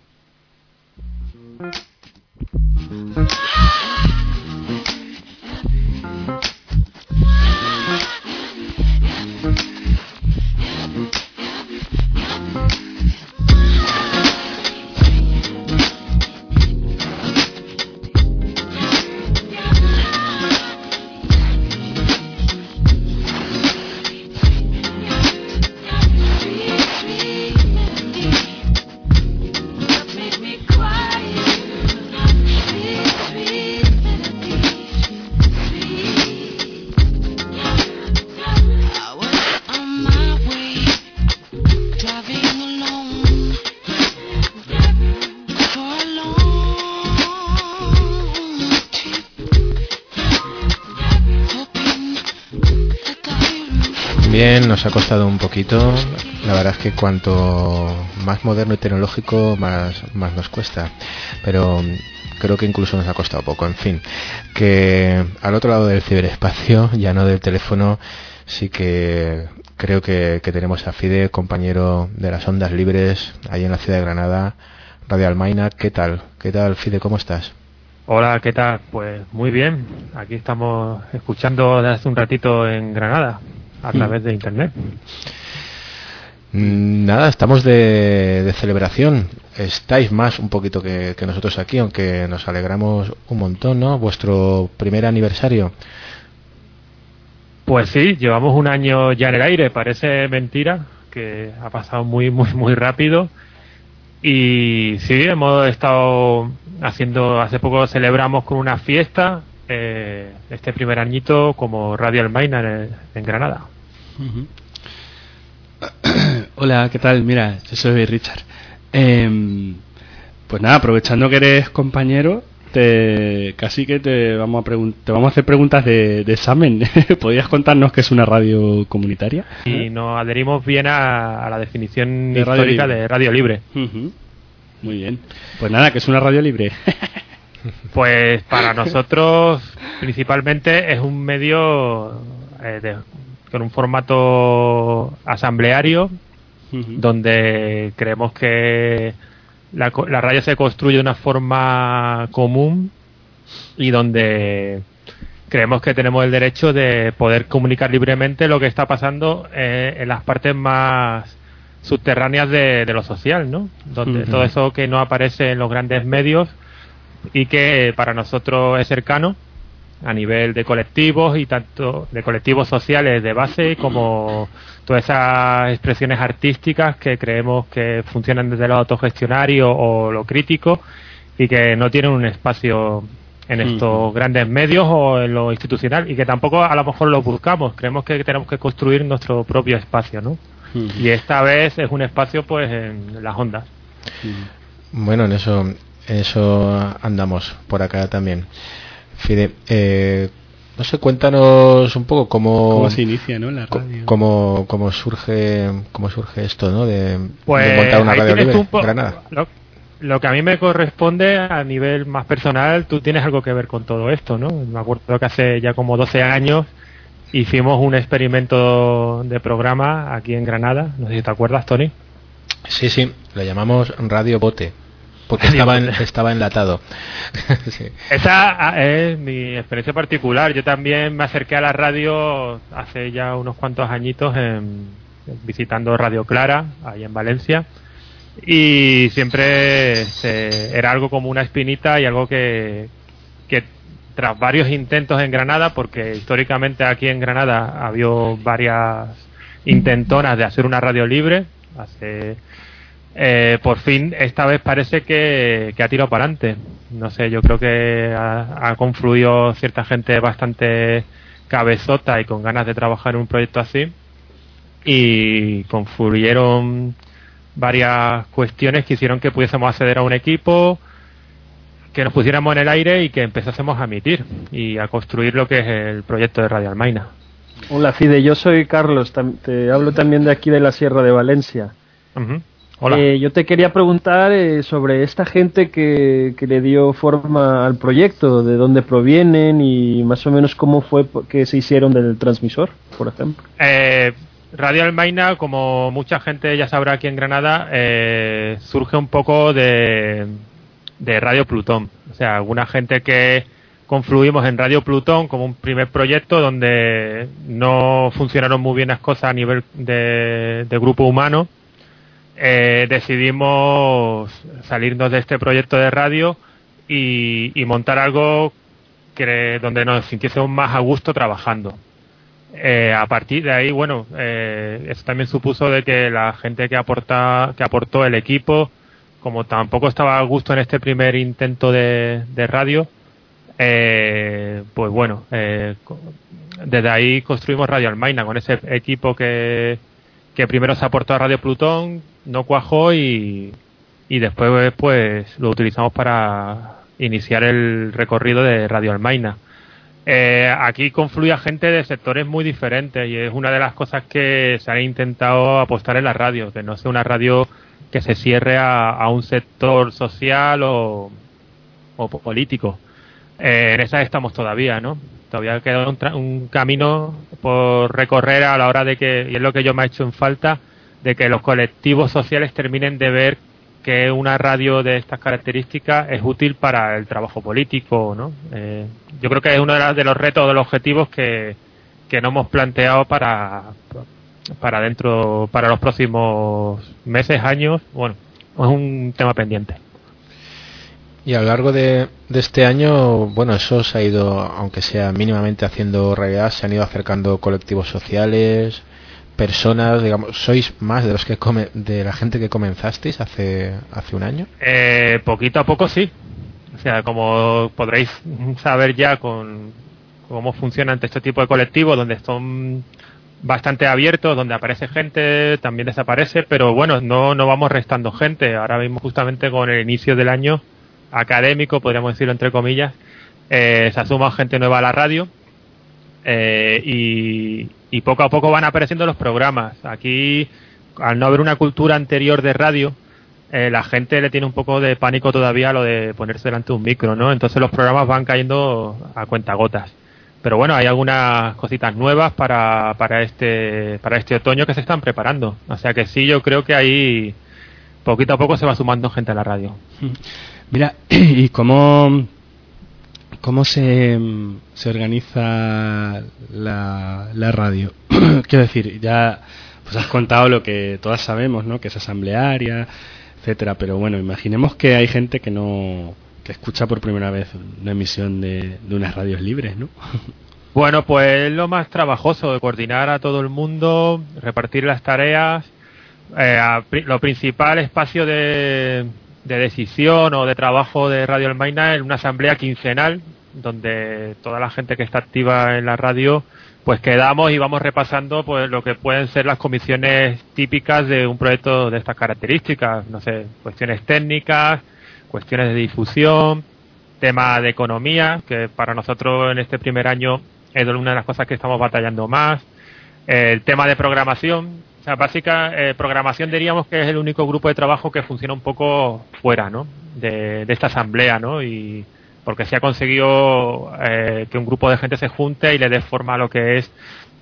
Bien, nos ha costado un poquito. La verdad es que cuanto más moderno y tecnológico, más nos cuesta. Pero creo que incluso nos ha costado poco. En fin, que al otro lado del ciberespacio, ya no del teléfono, sí que creo que tenemos a Fide, compañero de las ondas libres, ahí en la ciudad de Granada, Radio Almaina. ¿Qué tal, Fide? ¿Cómo estás? Hola, ¿qué tal? Pues muy bien. Aquí estamos escuchando desde hace un ratito en Granada, a través de internet. Nada, estamos de celebración. Estáis más un poquito que nosotros aquí, aunque nos alegramos un montón, ¿no? Vuestro primer aniversario. Pues sí, llevamos un año ya en el aire. Parece mentira, que ha pasado muy rápido. Y sí, hemos estado haciendo, hace poco celebramos con una fiesta este primer añito como Radio Almaina en Granada. Hola, ¿qué tal? Mira, yo soy Richard. Pues nada, aprovechando que eres compañero, casi que te vamos a hacer preguntas de examen. ¿Podrías contarnos qué es una radio comunitaria? Y nos adherimos bien a la definición histórica de radio libre. Muy bien. Pues nada, ¿qué es una radio libre? Pues para nosotros principalmente es un medio con un formato asambleario, donde creemos que la radio se construye de una forma común y donde creemos que tenemos el derecho de poder comunicar libremente lo que está pasando en las partes más subterráneas de lo social, ¿no? Donde todo eso que no aparece en los grandes medios y que para nosotros es cercano, a nivel de colectivos y tanto de colectivos sociales de base como todas esas expresiones artísticas que creemos que funcionan desde lo autogestionario o lo crítico y que no tienen un espacio en estos grandes medios o en lo institucional y que tampoco a lo mejor lo buscamos. Creemos que tenemos que construir nuestro propio espacio, ¿no? Y esta vez es un espacio pues en las ondas. Bueno, en eso andamos por acá también. Fide, no sé, cuéntanos un poco cómo se inicia, ¿no? La radio. Cómo surge esto, ¿no? De montar una radio libre en Granada. Lo que a mí me corresponde a nivel más personal, tú tienes algo que ver con todo esto, ¿no? Me acuerdo que hace ya como 12 años hicimos un experimento de programa aquí en Granada, no sé si te acuerdas, Tony. Sí, lo llamamos Radio Bote, porque estaba enlatado. Sí. Esa es mi experiencia particular. Yo también me acerqué a la radio hace ya unos cuantos añitos visitando Radio Clara, ahí en Valencia, y siempre era algo como una espinita y algo que tras varios intentos en Granada, porque históricamente aquí en Granada había varias intentonas de hacer una radio libre, por fin esta vez parece que ha tirado para adelante. No sé, yo creo que ha confluido cierta gente bastante cabezota y con ganas de trabajar en un proyecto así, y confluyeron varias cuestiones que hicieron que pudiésemos acceder a un equipo, que nos pusiéramos en el aire y que empezásemos a emitir y a construir lo que es el proyecto de Radio Almaina. Hola Fide, yo soy Carlos, te hablo también de aquí de la Sierra de Valencia. Hola. Yo te quería preguntar sobre esta gente que le dio forma al proyecto, de dónde provienen y más o menos cómo fue que se hicieron del transmisor, por ejemplo. Radio Almaina, como mucha gente ya sabrá aquí en Granada, surge un poco de Radio Plutón. O sea, alguna gente que confluimos en Radio Plutón como un primer proyecto donde no funcionaron muy bien las cosas a nivel de grupo humano. Decidimos salirnos de este proyecto de radio y montar algo donde nos sintiésemos más a gusto trabajando. A partir de ahí, bueno, eso también supuso de que la gente que aportó el equipo, como tampoco estaba a gusto en este primer intento de radio, pues bueno, desde ahí construimos Radio Almaina con ese equipo que primero se aportó a Radio Plutón, no cuajó y después pues lo utilizamos para iniciar el recorrido de Radio Almaina. Aquí confluye gente de sectores muy diferentes y es una de las cosas que se han intentado apostar en la radio, que no sea una radio que se cierre a un sector social o político. En esa estamos todavía, ¿no? Todavía queda un camino por recorrer a la hora de que, y es lo que yo me ha hecho en falta, de que los colectivos sociales terminen de ver que una radio de estas características es útil para el trabajo político, ¿no? Yo creo que es uno de los retos, de los objetivos que no hemos planteado para los próximos meses, años. Bueno, es un tema pendiente. Y a lo largo de este año, bueno, eso se ha ido, aunque sea mínimamente haciendo realidad, se han ido acercando colectivos sociales, personas, digamos. ¿Sois más de los de la gente que comenzasteis hace un año? Poquito a poco sí. O sea, como podréis saber ya con cómo funcionan este tipo de colectivos, donde son bastante abiertos, donde aparece gente, también desaparece, pero bueno, no vamos restando gente. Ahora mismo, justamente con el inicio del año académico, podríamos decirlo entre comillas, se ha sumado gente nueva a la radio, y poco a poco van apareciendo los programas. Aquí, al no haber una cultura anterior de radio, la gente le tiene un poco de pánico todavía a lo de ponerse delante de un micro, ¿no? Entonces los programas van cayendo a cuentagotas. Pero bueno, hay algunas cositas nuevas para este otoño que se están preparando. O sea que sí, yo creo que ahí poquito a poco se va sumando gente a la radio. Mira, ¿y cómo se organiza la radio? Quiero decir, ya pues has contado lo que todas sabemos, ¿no? Que es asamblearia, etcétera. Pero bueno, imaginemos que hay gente que no escucha por primera vez una emisión de unas radios libres, ¿no? Bueno, pues lo más trabajoso de coordinar a todo el mundo, repartir las tareas, lo principal espacio de decisión o de trabajo de Radio Almaina en una asamblea quincenal donde toda la gente que está activa en la radio pues quedamos y vamos repasando pues lo que pueden ser las comisiones típicas de un proyecto de estas características, no sé, cuestiones técnicas, cuestiones de difusión, tema de economía, que para nosotros en este primer año es una de las cosas que estamos batallando más, el tema de programación, o sea, programación diríamos que es el único grupo de trabajo que funciona un poco fuera, ¿no? de esta asamblea, ¿no? Y porque se ha conseguido que un grupo de gente se junte y le dé forma a lo que es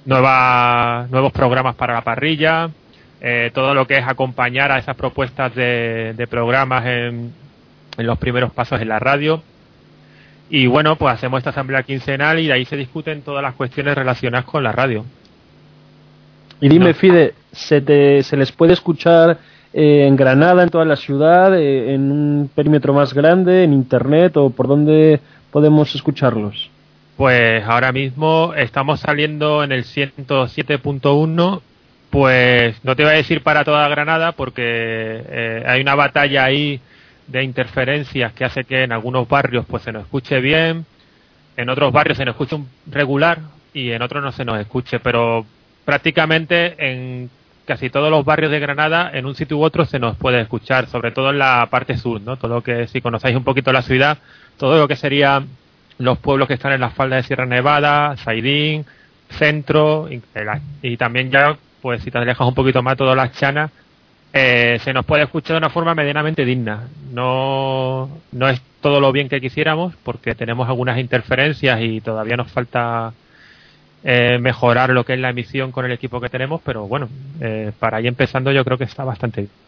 nuevos programas para la parrilla, todo lo que es acompañar a esas propuestas de programas en los primeros pasos en la radio. Y bueno, pues hacemos esta asamblea quincenal y de ahí se discuten todas las cuestiones relacionadas con la radio. Y dime, Fide, ¿se les puede escuchar en Granada, en toda la ciudad, en un perímetro más grande, en internet, o por dónde podemos escucharlos? Pues ahora mismo estamos saliendo en el 107.1, pues no te voy a decir para toda Granada porque hay una batalla ahí de interferencias que hace que en algunos barrios pues se nos escuche bien, en otros barrios se nos escuche regular y en otros no se nos escuche, pero prácticamente en casi todos los barrios de Granada, en un sitio u otro se nos puede escuchar, sobre todo en la parte sur, ¿no? Todo lo que, si conocéis un poquito la ciudad, todo lo que serían los pueblos que están en las faldas de Sierra Nevada, Saidín, Centro, y también ya, pues si te alejas un poquito más, todas las Chanas, se nos puede escuchar de una forma medianamente digna. No es todo lo bien que quisiéramos, porque tenemos algunas interferencias y todavía nos falta mejorar lo que es la emisión con el equipo que tenemos, pero bueno, para ir empezando yo creo que está bastante bien.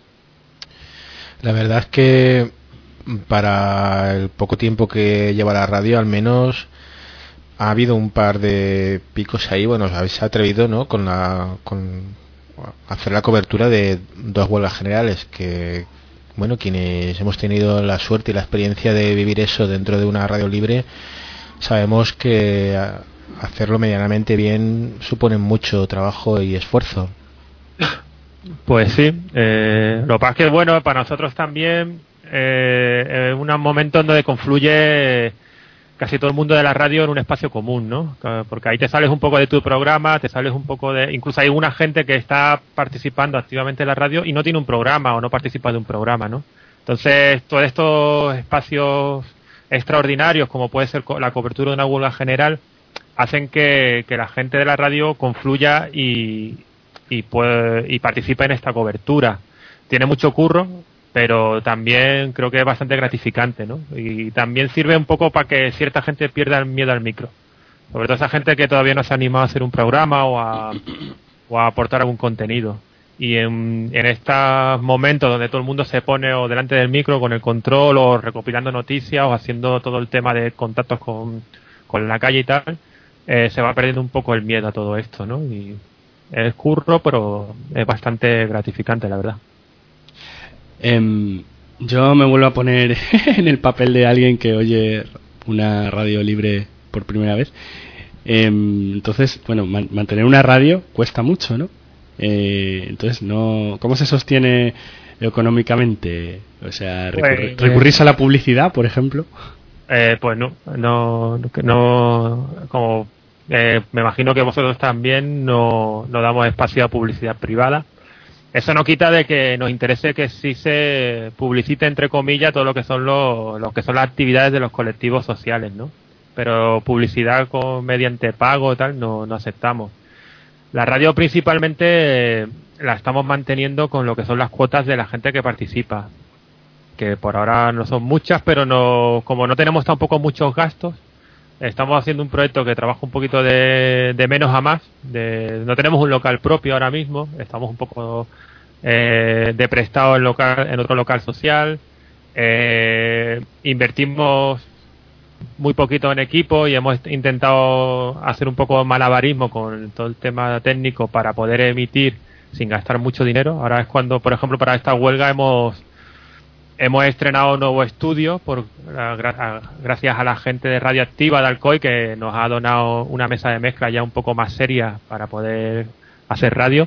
La verdad es que para el poco tiempo que lleva la radio, al menos ha habido un par de picos ahí. Bueno, os habéis atrevido, ¿no?, con hacer la cobertura de 2 huelgas generales, que bueno, quienes hemos tenido la suerte y la experiencia de vivir eso dentro de una radio libre, sabemos que hacerlo medianamente bien supone mucho trabajo y esfuerzo. Pues sí, lo que pasa es que bueno, para nosotros también es un momento en donde confluye casi todo el mundo de la radio en un espacio común, ¿no? Porque ahí te sales un poco de tu programa, te sales un poco de... Incluso hay una gente que está participando activamente en la radio y no tiene un programa o no participa de un programa, ¿no? Entonces, todos estos espacios extraordinarios, como puede ser la cobertura de una huelga general, hacen que la gente de la radio confluya y participe en esta cobertura. Tiene mucho curro, pero también creo que es bastante gratificante, ¿no? Y también sirve un poco para que cierta gente pierda el miedo al micro. Sobre todo esa gente que todavía no se ha animado a hacer un programa o a aportar algún contenido. Y en estos momentos donde todo el mundo se pone o delante del micro con el control o recopilando noticias o haciendo todo el tema de contactos con la calle y tal, se va perdiendo un poco el miedo a todo esto, ¿no? Y es curro, pero es bastante gratificante, la verdad. Yo me vuelvo a poner en el papel de alguien que oye una radio libre por primera vez. Entonces, bueno, mantener una radio cuesta mucho, ¿no? Entonces, ¿cómo se sostiene económicamente? O sea, ¿recurrís a la publicidad, por ejemplo? Pues no, como me imagino que vosotros también no damos espacio a publicidad privada. Eso no quita de que nos interese que sí se publicite, entre comillas, todo lo que son las actividades de los colectivos sociales, ¿no? Pero publicidad mediante pago y tal no aceptamos. La radio principalmente la estamos manteniendo con lo que son las cuotas de la gente que participa, que por ahora no son muchas, pero como no tenemos tampoco muchos gastos, estamos haciendo un proyecto que trabaja un poquito de menos a más. No tenemos un local propio ahora mismo, estamos un poco de prestado en otro local social. Invertimos muy poquito en equipo y hemos intentado hacer un poco de malabarismo con todo el tema técnico para poder emitir sin gastar mucho dinero. Ahora es cuando, por ejemplo, para esta huelga hemos Hemos estrenado un nuevo estudio gracias a la gente de Radioactiva de Alcoy, que nos ha donado una mesa de mezcla ya un poco más seria para poder hacer radio.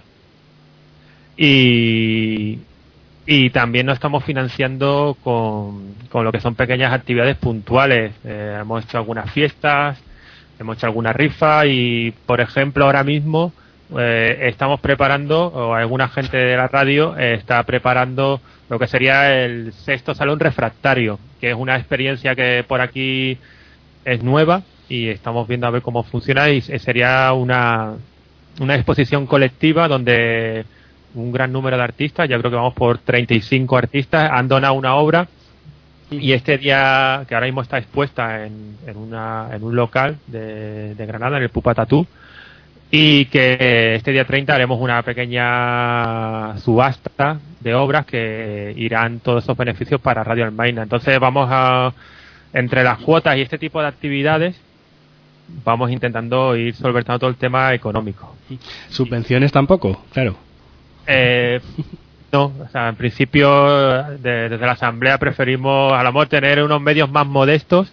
Y también nos estamos financiando con lo que son pequeñas actividades puntuales. Hemos hecho algunas fiestas, hemos hecho alguna rifa y, por ejemplo, ahora mismo estamos preparando, o alguna gente de la radio está preparando lo que sería el 6º Salón Refractario, que es una experiencia que por aquí es nueva y estamos viendo a ver cómo funciona, y sería una exposición colectiva donde un gran número de artistas, yo creo que vamos por 35 artistas, han donado una obra, y este día, que ahora mismo está expuesta en un local de Granada, en el Pupa Tatú, y que este día 30 haremos una pequeña subasta de obras que irán todos esos beneficios para Radio Almaina. Entonces vamos entre las cuotas y este tipo de actividades, vamos intentando ir solventando todo el tema económico. ¿Subvenciones tampoco? Claro. No, o sea, en principio desde la Asamblea preferimos a lo mejor tener unos medios más modestos,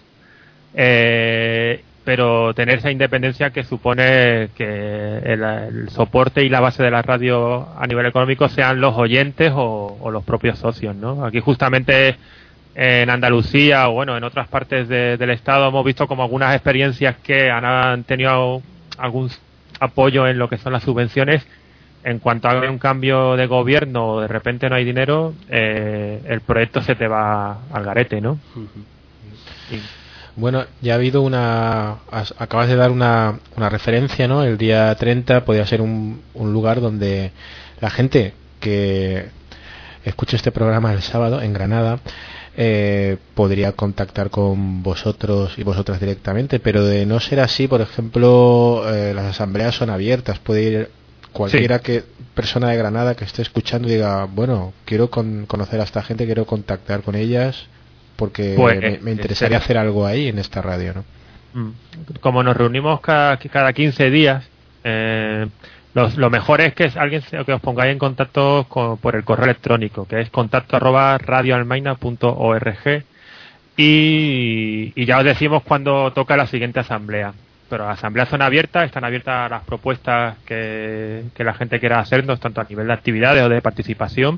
pero tener esa independencia que supone que el soporte y la base de la radio a nivel económico sean los oyentes o los propios socios, ¿no? Aquí justamente en Andalucía o bueno, en otras partes del Estado hemos visto como algunas experiencias que han tenido algún apoyo en lo que son las subvenciones. En cuanto haga un cambio de gobierno o de repente no hay dinero, el proyecto se te va al garete, ¿no? Sí. Bueno, ya ha habido acabas de dar una referencia, ¿no? El día 30 podría ser un lugar donde la gente que escuche este programa el sábado en Granada podría contactar con vosotros y vosotras directamente, pero de no ser así, por ejemplo, las asambleas son abiertas, puede ir cualquiera persona de Granada que esté escuchando y diga, bueno, quiero conocer a esta gente, quiero contactar con ellas porque me interesaría hacer algo ahí en esta radio, ¿no? Como nos reunimos cada 15 días, lo mejor es que os pongáis en contacto por el correo electrónico, que es contacto@radioalmaina.org, y ya os decimos cuando toca la siguiente asamblea. Pero las asambleas son abiertas, están abiertas a las propuestas que la gente quiera hacernos, tanto a nivel de actividades o de participación.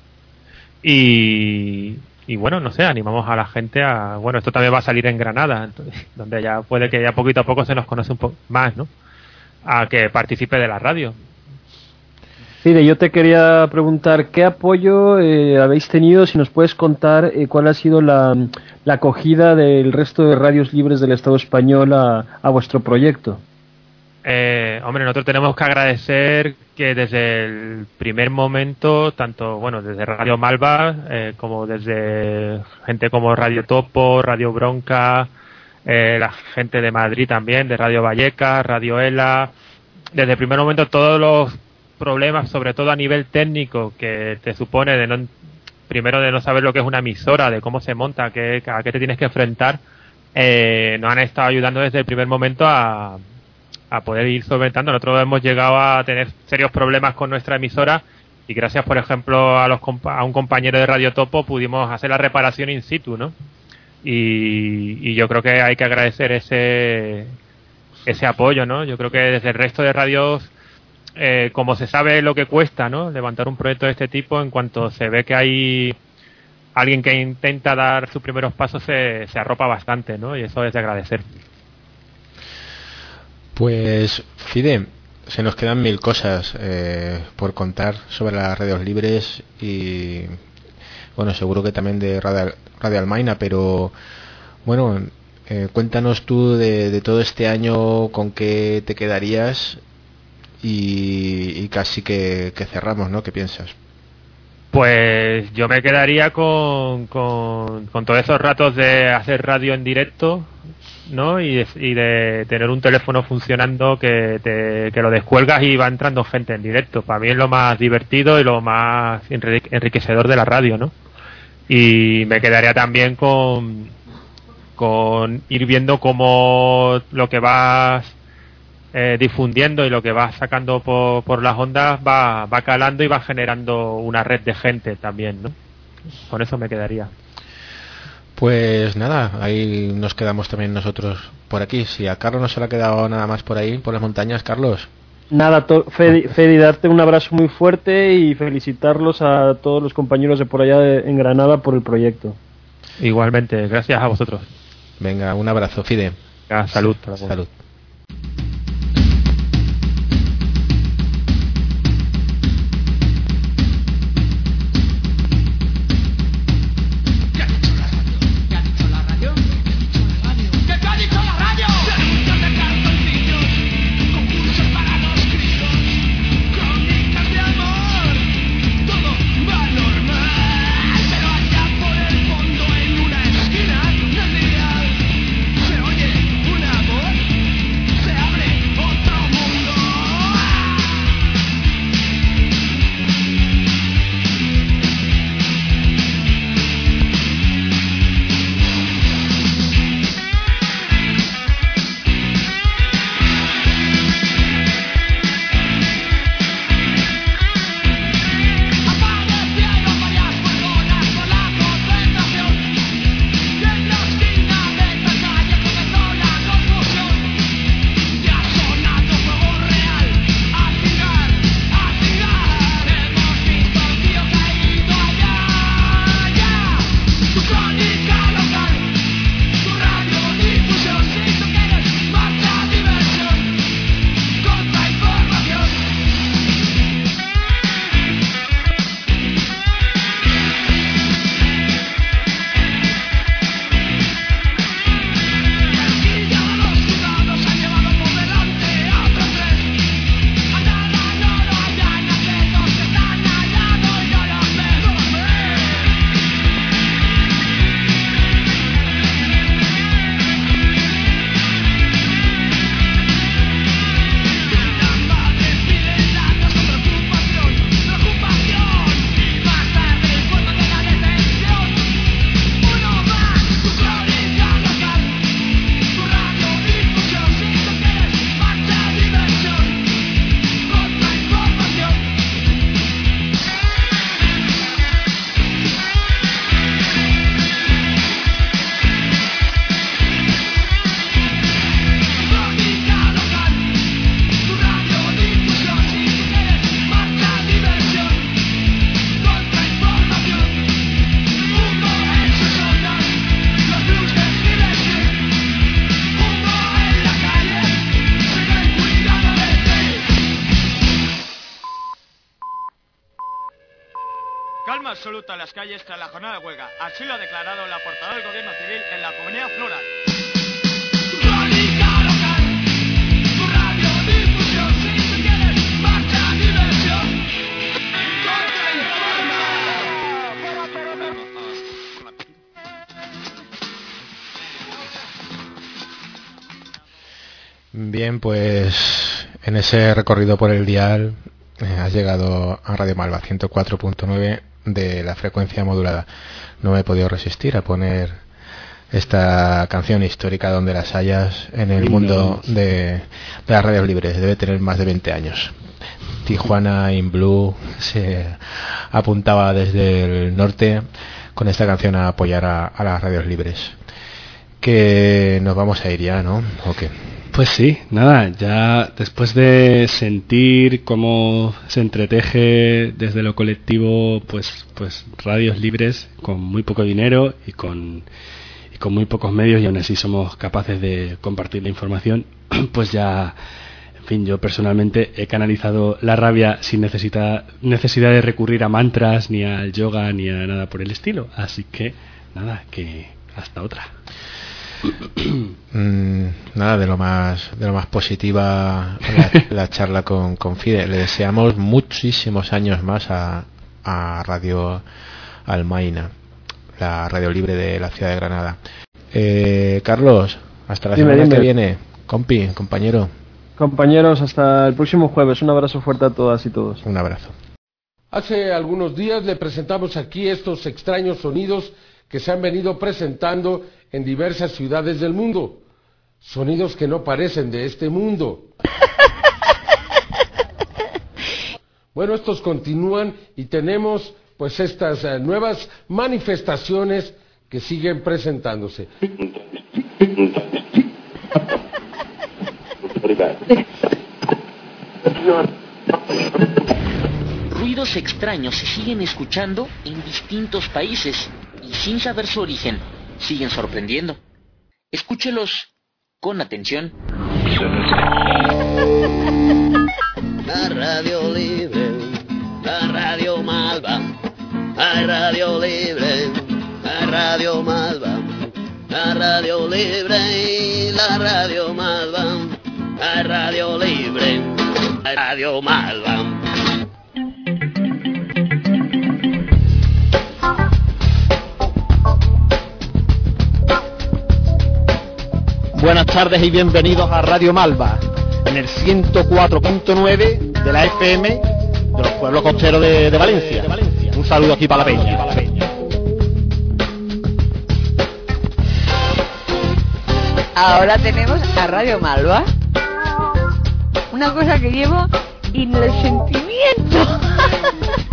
Y bueno, no sé, animamos a la gente bueno, esto también va a salir en Granada, entonces, donde ya puede que ya poquito a poco se nos conoce un poco más, ¿no? A que participe de la radio. Mire, yo te quería preguntar, ¿qué apoyo habéis tenido? Si nos puedes contar cuál ha sido la acogida del resto de radios libres del Estado español a vuestro proyecto. Hombre, nosotros tenemos que agradecer que desde el primer momento, tanto bueno desde Radio Malva, como desde gente como Radio Topo, Radio Bronca, la gente de Madrid también, de Radio Vallecas, Radio ELA, desde el primer momento todos los problemas, sobre todo a nivel técnico, que te supone primero de no saber lo que es una emisora, de cómo se monta, a qué te tienes que enfrentar, nos han estado ayudando desde el primer momento a poder ir solventando. Nosotros hemos llegado a tener serios problemas con nuestra emisora y gracias, por ejemplo, a un compañero de Radio Topo pudimos hacer la reparación in situ, ¿no? Y yo creo que hay que agradecer ese apoyo, ¿no? Yo creo que desde el resto de radios, como se sabe lo que cuesta, ¿no? Levantar un proyecto de este tipo, en cuanto se ve que hay alguien que intenta dar sus primeros pasos, se arropa bastante, ¿no? Y eso es de agradecer. Pues, Fide, se nos quedan mil cosas por contar sobre las radios libres y, bueno, seguro que también de Radio Almaina, pero, bueno, cuéntanos tú de todo este año, con qué te quedarías y casi que cerramos, ¿no? ¿Qué piensas? Pues yo me quedaría con todos esos ratos de hacer radio en directo, ¿no? Y de tener un teléfono funcionando que lo descuelgas y va entrando gente en directo. Para mí es lo más divertido y lo más enriquecedor de la radio, ¿no? Y me quedaría también con ir viendo cómo lo que vas difundiendo y lo que vas sacando por las ondas va calando y va generando una red de gente también, ¿no? Con eso me quedaría. Pues nada, ahí nos quedamos también nosotros por aquí. Si a Carlos no se le ha quedado nada más por ahí, por las montañas, Carlos. Nada, Fede, darte un abrazo muy fuerte y felicitarlos a todos los compañeros de por allá en Granada por el proyecto. Igualmente, gracias a vosotros. Venga, un abrazo, Fide. Salud. Salud. Calma absoluta en las calles tras la jornada de huelga. Así lo ha declarado la portavoz del Gobierno Civil en la Comunidad Floral. Bien, pues en ese recorrido por el dial has llegado a Radio Malva 104.9 de la frecuencia modulada. No me he podido resistir a poner esta canción histórica donde las hayas en el mundo de las radios libres. Debe tener más de 20 años. Tijuana in Blue se apuntaba desde el norte con esta canción a apoyar a las radios libres. Que nos vamos a ir ya, ¿no? ¿O qué? Pues sí, nada, ya después de sentir cómo se entreteje desde lo colectivo pues radios libres con muy poco dinero y con muy pocos medios, y aún así somos capaces de compartir la información, pues ya, en fin, yo personalmente he canalizado la rabia sin necesidad de recurrir a mantras, ni al yoga, ni a nada por el estilo. Así que, nada, que hasta otra. Nada, de lo más positiva la charla con Fide. Le deseamos muchísimos años más a Radio Almaina, la radio libre de la ciudad de Granada. Carlos, hasta la semana que viene, compañeros, hasta el próximo jueves. Un abrazo fuerte a todas y todos. Un abrazo. Hace algunos días le presentamos aquí estos extraños sonidos que se han venido presentando en diversas ciudades del mundo. Sonidos que no parecen de este mundo. Bueno, estos continúan y tenemos pues estas nuevas manifestaciones que siguen presentándose. Ruidos extraños se siguen escuchando en distintos países y sin saber su origen, siguen sorprendiendo. Escúchelos con atención. La radio libre, la radio malva, la radio libre, la radio malva, la radio libre y la radio malva, la radio libre, la radio malva. Buenas tardes y bienvenidos a Radio Malva, en el 104.9 de la FM de los pueblos costeros de Valencia. Un saludo aquí para la peña. Ahora tenemos a Radio Malva, una cosa que llevo en el sentimiento.